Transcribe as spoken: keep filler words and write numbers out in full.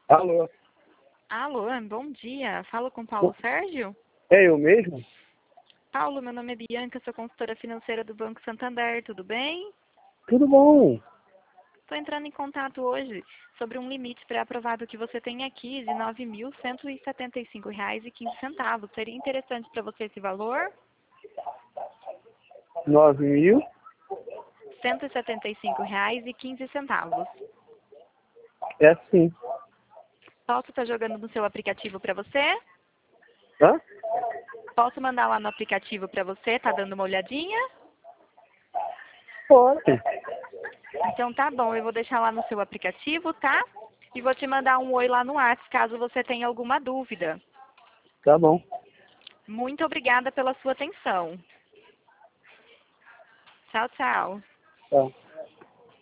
Alô? Alô, bom dia. Falo com Paulo Sérgio? É eu mesmo? Paulo, meu nome é Bianca, sou consultora financeira do Banco Santander, tudo bem? Tudo bom? Estou entrando em contato hoje sobre um limite pré-aprovado que você tem aqui de nove mil cento e setenta e cinco reais e quinze centavos. Seria interessante para você esse valor? Nove mil? cento e setenta e cinco reais e quinze centavos. É sim. Posso estar jogando no seu aplicativo para você? Hã? Posso mandar lá no aplicativo para você? Tá dando uma olhadinha? Pode. Então tá bom, eu vou deixar lá no seu aplicativo, tá? E vou te mandar um oi lá no WhatsApp, caso você tenha alguma dúvida. Tá bom. Muito obrigada pela sua atenção. Tchau, tchau. Tá.